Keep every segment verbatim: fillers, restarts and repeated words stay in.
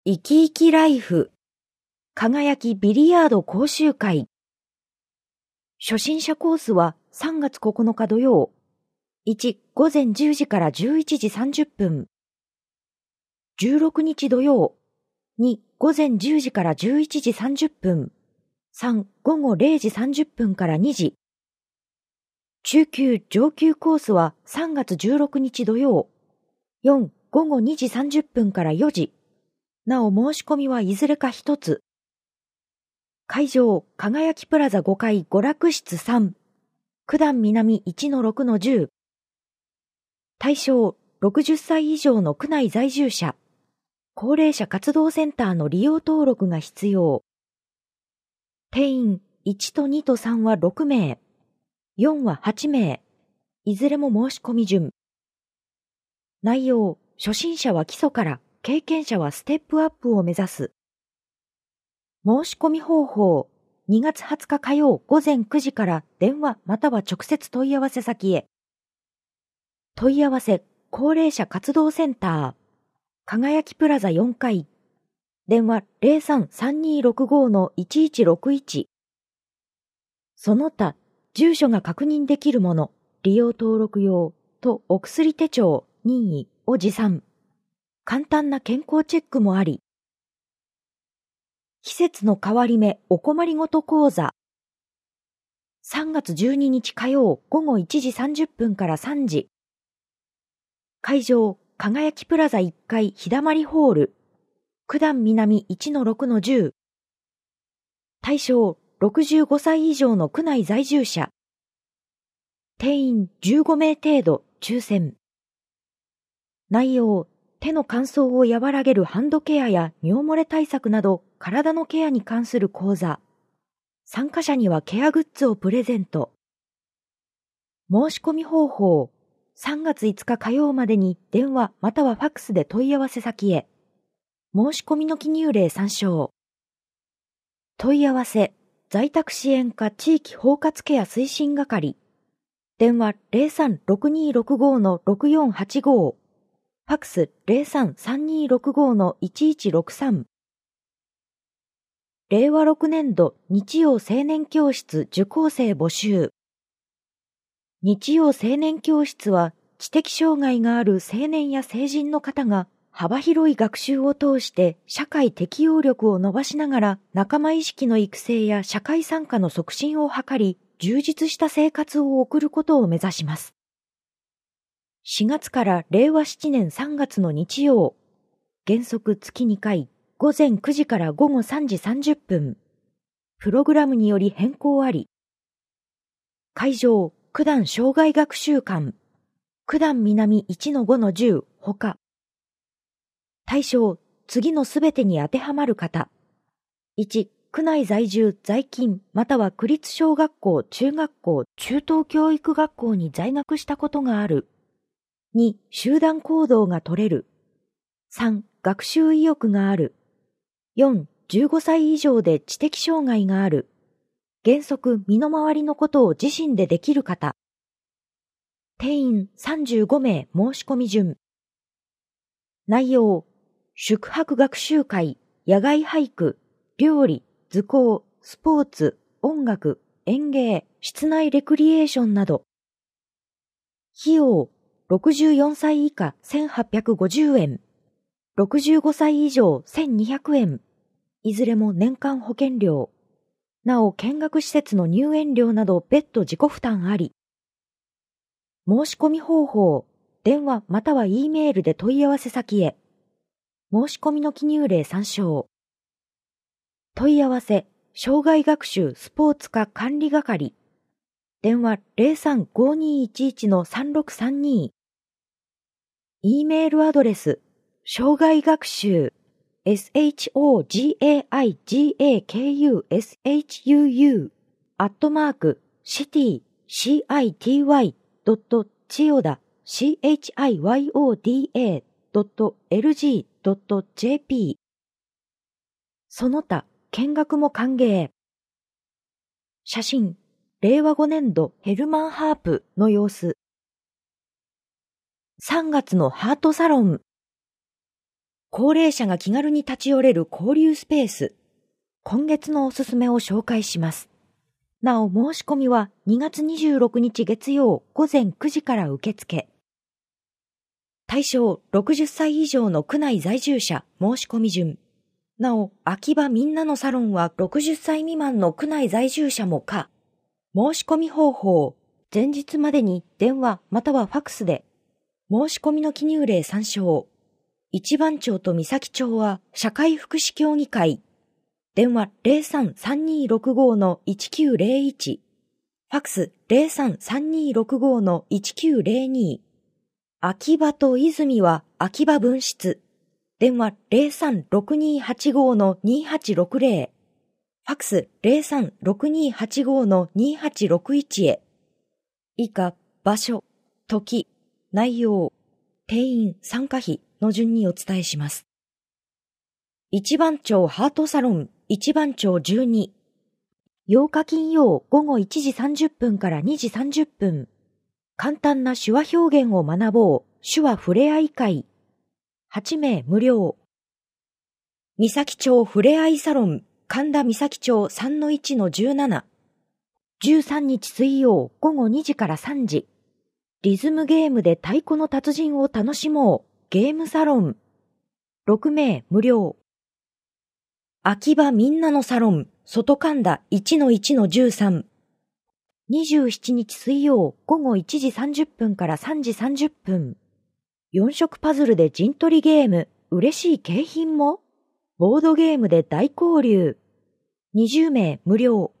生き生きライフ輝きビリヤード講習会。初心者コースはさんがつここのか土曜。いち、午前じゅうじからじゅういちじさんじゅっぷん。じゅうろくにち土曜。に、午前じゅうじからじゅういちじさんじゅっぷん。さん、午後れいじさんじゅっぷんからにじ。中級上級コースはさんがつじゅうろくにち土曜。よん、午後にじさんじゅっぷんからよじ。なお申し込みはいずれか一つ。会場、輝きプラザごかい娯楽室さん。九段南 いちのろくのじゅう。対象、ろくじゅっさい以上の区内在住者。高齢者活動センターの利用登録が必要。定員いちとにとさんはろくめい。よんははちめい。いずれも申し込み順。内容、初心者は基礎から、経験者はステップアップを目指す。申し込み方法、にがつはつか火曜午前くじから電話または直接問い合わせ先へ。問い合わせ、高齢者活動センター、輝きプラザよんかい。電話 ゼロさん さんにーろくご のいちいちろくいち。その他、住所が確認できるもの、利用登録用とお薬手帳、任意を持参。簡単な健康チェックもあり。季節の変わり目お困りごと講座。さんがつじゅうににち火曜午後いちじさんじゅっぷんからさんじ。会場、輝きプラザいっかい日だまりホール。九段南 いちのろくのじゅう。対象、ろくじゅうごさい以上の区内在住者。定員じゅうごめい程度、抽選。内容、手の乾燥を和らげるハンドケアや尿漏れ対策など体のケアに関する講座。参加者にはケアグッズをプレゼント。申し込み方法、さんがついつか火曜までに電話またはファックスで問い合わせ先へ。申し込みの記入例参照。問い合わせ、在宅支援課地域包括ケア推進係。電話 ゼロさん ろくにーろくご のろくよんはちご。ファックス ゼロさん さんにーろくご のいちいちろくさん。れいわろくねんど日曜青年教室受講生募集。日曜青年教室は知的障害がある青年や成人の方が幅広い学習を通して社会適応力を伸ばしながら仲間意識の育成や社会参加の促進を図り、充実した生活を送ることを目指します。しがつかられいわななねんさんがつの日曜、原則月にかい、午前くじから午後さんじさんじゅっぷん。プログラムにより変更あり。会場、九段障害学習館。九段南 いちのごのじゅう、ほか。対象、次のすべてに当てはまる方。いち、区内在住在勤または区立小学校、中学校、中等教育学校に在学したことがある。に、集団行動が取れる。さん、学習意欲がある。よん、じゅうごさい以上で知的障害がある。原則身の回りのことを自身でできる方。定員さんじゅうごめい申し込み順。内容、宿泊学習会、野外俳句、料理、図工、スポーツ、音楽、演芸、室内レクリエーションなど。費用、ろくじゅうよんさい以下せんはっぴゃくごじゅうえん。ろくじゅうごさい以上せんにひゃくえん。いずれも年間保険料。なお見学施設の入園料など別途自己負担あり。申し込み方法、電話または E メールで問い合わせ先へ。申し込みの記入例参照。問い合わせ、障害学習スポーツ課管理係。電話 ゼロさん ごにーいちいち のさんろくさんに。E メールアドレス、障害学習、shogaikushuu、アットマーク、シティ、シティ、ドット、チヨダ、チヨダ、ドット、エルジー、ドット、ジェーピー。その他、見学も歓迎。写真、れいわごねんどヘルマンハープの様子。さんがつのハートサロン。 高齢者が気軽に立ち寄れる交流スペース。今月のおすすめを紹介します。なお申し込みはにがつにじゅうろくにち月曜午前くじから受付。対象ろくじゅっさい以上の区内在住者申し込み順。なお、秋葉みんなのサロンはろくじゅっさい未満の区内在住者も可。申し込み方法。前日までに電話またはファクスで。申し込みの記入例参照。一番町と三崎町は社会福祉協議会。電話 ゼロさん さんにーろくご のいちきゅうゼロいち。ファクス ゼロさん さんにーろくご のいちきゅうゼロに。秋葉と泉は秋葉分室。電話 ゼロさん ろくにーはちご のにーはちろくゼロ。ファクス ゼロさん ろくにーはちご のにーはちろくいち へ。以下、場所、時、内容、定員、参加費の順にお伝えします。一番町ハートサロン一番町じゅうに。ようか金曜午後いちじさんじゅっぷんからにじさんじゅっぷん。簡単な手話表現を学ぼう。手話ふれあい会。はちめい無料。三崎町ふれあいサロン神田三崎町 さんのいちのじゅうなな。じゅうさんにち水曜午後にじからさんじ。リズムゲームで太鼓の達人を楽しもう。ゲームサロン。ろくめい無料。秋葉みんなのサロン外神田 いちのいちのじゅうさん。にじゅうしちにち水曜午後いちじさんじゅっぷんからさんじさんじゅっぷん。よん色パズルで陣取りゲーム。嬉しい景品も。ボードゲームで大交流。にじゅうめい無料。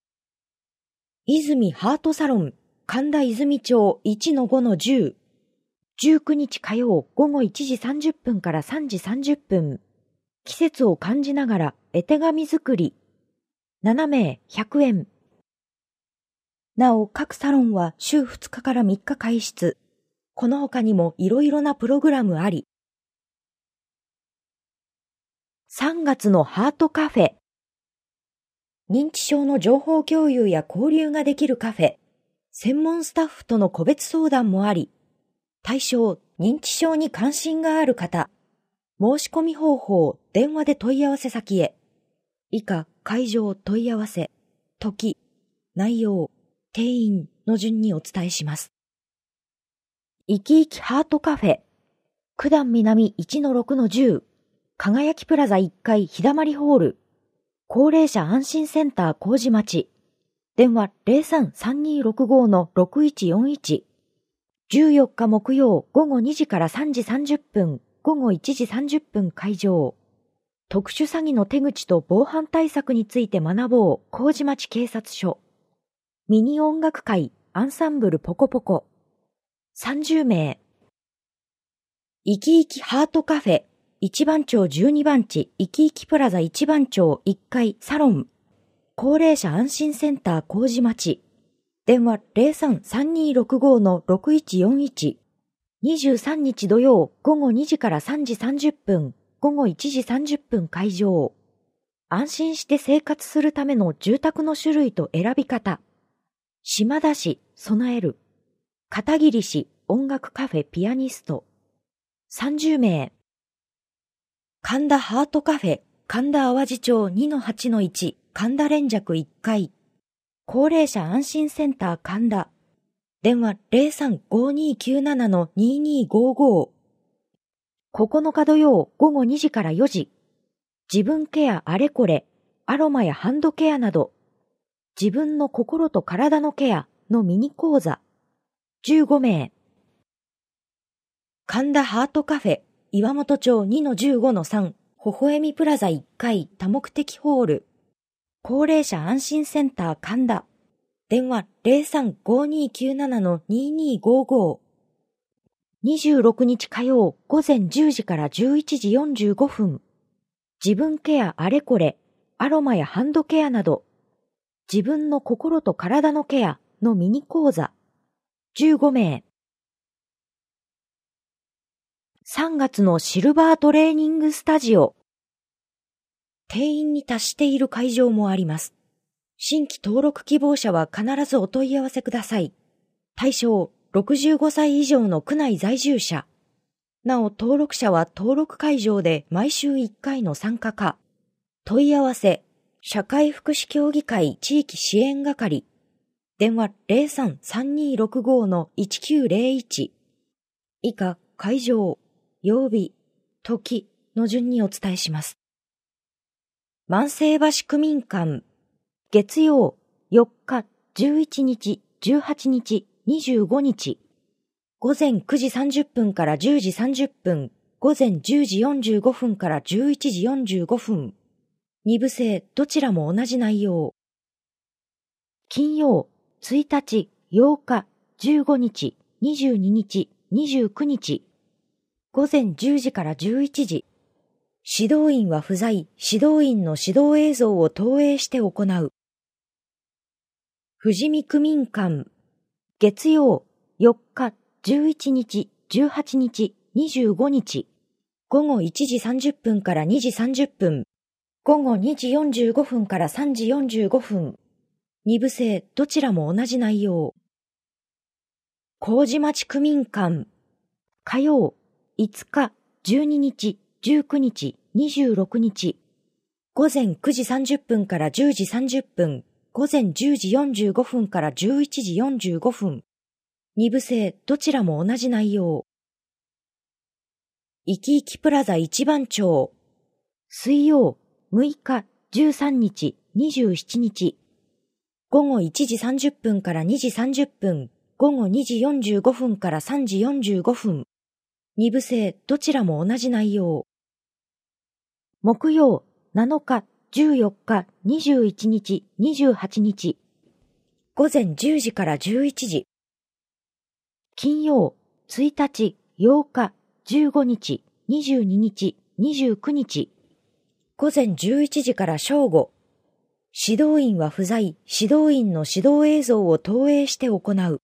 泉ハートサロン神田泉町 いちのごのじゅう。じゅうくにち火曜午後いちじさんじゅっぷんからさんじさんじゅっぷん。季節を感じながら絵手紙作り。ななめいひゃくえん。なお各サロンは週ふつかからみっか開室。この他にもいろいろなプログラムあり。さんがつのハートカフェ。認知症の情報共有や交流ができるカフェ。専門スタッフとの個別相談もあり。対象、認知症に関心がある方。申し込み方法、電話で問い合わせ先へ。以下、会場問い合わせ、時、内容、定員の順にお伝えします。いきいきハートカフェ。九段南 いちのろくのじゅう。輝きプラザいっかい日だまりホール。高齢者安心センター麹町。電話 ゼロさん さんにーろくご のろくいちよんいち。じゅうよっか木曜午後にじからさんじさんじゅっぷん。午後いちじさんじゅっぷん会場。特殊詐欺の手口と防犯対策について学ぼう。麹町警察署。ミニ音楽会アンサンブルポコポコ。さんじゅうめい。いきいきハートカフェ。一番町じゅうにばん地いきいきプラザ一番町いっかいサロン。高齢者安心センター麹町。電話 ゼロさん さんにーろくご のろくいちよんいち。にじゅうさんにち土曜午後にじからさんじさんじゅっぷん、午後いちじさんじゅっぷん会場。安心して生活するための住宅の種類と選び方。島田市、備える。片桐市、音楽カフェピアニスト。さんじゅうめい。神田ハートカフェ、神田淡路町 にのはちのいち、神田連雀いっかい。高齢者安心センター神田。電話 ゼロさん ごにーきゅうなな のにーにーごーごー。ここのか土曜午後にじからよじ。自分ケアあれこれ、アロマやハンドケアなど、自分の心と体のケアのミニ講座。じゅうごめい。神田ハートカフェ、岩本町 にのじゅうごのさん、微笑みプラザいっかい多目的ホール。高齢者安心センター神田。電話 ゼロさん ごにーきゅうなな のにーにーごーごー。にじゅうろくにち火曜午前じゅうじからじゅういちじよんじゅうごふん。自分ケアあれこれ、アロマやハンドケアなど、自分の心と体のケアのミニ講座。じゅうごめい。さんがつのシルバートレーニングスタジオ。定員に達している会場もあります。新規登録希望者は必ずお問い合わせください。対象ろくじゅうごさい以上の区内在住者。 なお登録者は登録会場で毎週いっかいの参加か。問い合わせ、社会福祉協議会地域支援係。電話 ゼロさん さんにーろくご のいちきゅうゼロいち。以下、会場、曜日、時の順にお伝えします。万世橋区民館、月曜、よっか、じゅういちにち、じゅうはちにち、にじゅうごにち。午前くじさんじゅっぷんからじゅうじさんじゅっぷん、午前じゅうじよんじゅうごふんからじゅういちじよんじゅうごふん。二部制どちらも同じ内容。金曜、ついたち、ようか、じゅうごにち、にじゅうににち、にじゅうくにち。午前じゅうじからじゅういちじ。指導員は不在、指導員の指導映像を投影して行う。富士見区民館、月曜、よっか、じゅういちにち、じゅうはちにち、にじゅうごにち。午後いちじさんじゅっぷんからにじさんじゅっぷん。午後にじよんじゅうごふんからさんじよんじゅうごふん。二部制どちらも同じ内容。麹町区民館、火曜、いつか、じゅうににち、じゅうくにち、にじゅうろくにち。午前くじさんじゅっぷんからじゅうじさんじゅっぷん。午前じゅうじよんじゅうごふんからじゅういちじよんじゅうごふん。二部制どちらも同じ内容。いきいきプラザ一番町、水曜、むいか、じゅうさんにち、にじゅうしちにち。午後いちじさんじゅっぷんからにじさんじゅっぷん。午後にじよんじゅうごふんからさんじよんじゅうごふん。二部制どちらも同じ内容。木曜、なのか、じゅうよっか、にじゅういちにち、にじゅうはちにち。午前じゅうじからじゅういちじ。金曜、ついたち、ようか、じゅうごにち、にじゅうににち、にじゅうくにち。午前じゅういちじから正午。指導員は不在、指導員の指導映像を投影して行う。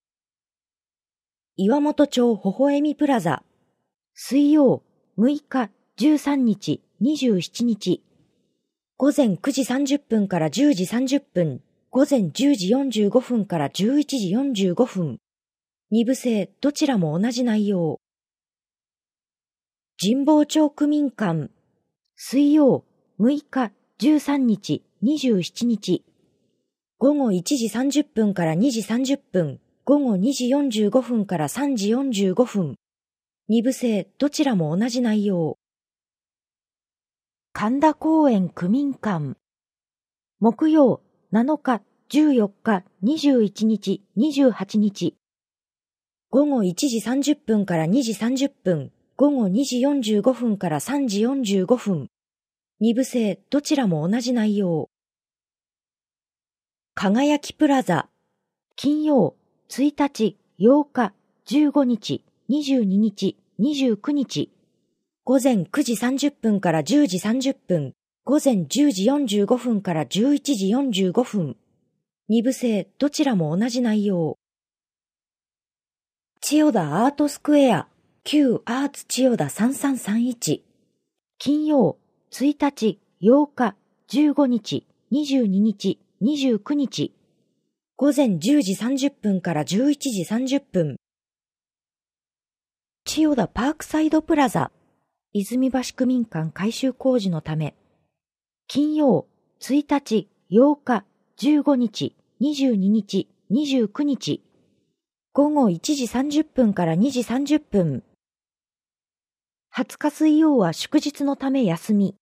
岩本町ほほえみプラザ、水曜、むいか、じゅうさんにち、にじゅうしちにち。午前くじさんじゅっぷんからじゅうじさんじゅっぷん。午前じゅうじよんじゅうごふんからじゅういちじよんじゅうごふん。二部制どちらも同じ内容。神保町区民館、水曜、むいか、じゅうさんにち、にじゅうしちにち。午後いちじさんじゅっぷんからにじさんじゅっぷん。午後にじよんじゅうごふんからさんじよんじゅうごふん。二部制どちらも同じ内容。神田公園区民館、木曜、なのか、じゅうよっか、にじゅういちにち、にじゅうはちにち。午後いちじさんじゅっぷんからにじさんじゅっぷん。午後にじよんじゅうごふんからさんじよんじゅうごふん。二部制どちらも同じ内容。輝きプラザ、金曜、ついたち、ようか、じゅうごにち、にじゅうににち、にじゅうくにち。午前くじさんじゅっぷんからじゅうじさんじゅっぷん。午前じゅうじよんじゅうごふんからじゅういちじよんじゅうごふん。二部制どちらも同じ内容。千代田アートスクエア、旧アーツ千代田さんさんさんいち。金曜、ついたち、ようか、じゅうごにち、にじゅうににち、にじゅうくにち。午前じゅうじさんじゅっぷんからじゅういちじさんじゅっぷん。千代田パークサイドプラザ、泉橋区民館改修工事のため。金曜、ついたち、ようか、じゅうごにち、にじゅうににち、にじゅうくにち。午後いちじさんじゅっぷんからにじさんじゅっぷん。はつか水曜は祝日のため休み。